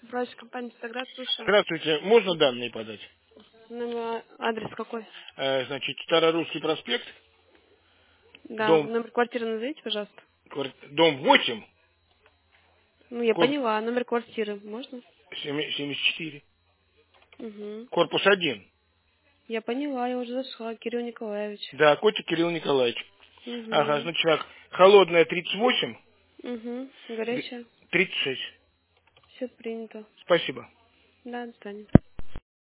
Управляющая компания «Стаград», слушаю. Здравствуйте, можно данные подать? Адрес какой? Значит, Старорусский проспект, Да, дом, номер квартиры назовите, пожалуйста. дом 8, Ну, я корпус поняла, номер квартиры можно? 74, Угу. корпус 1. Я поняла, я уже зашла. Кирилл Николаевич. Да, Котик Кирилл Николаевич. Ага, Угу. значит так, холодная 38, Угу. Горячая. 36. Все принято. Спасибо. Да, до свидания.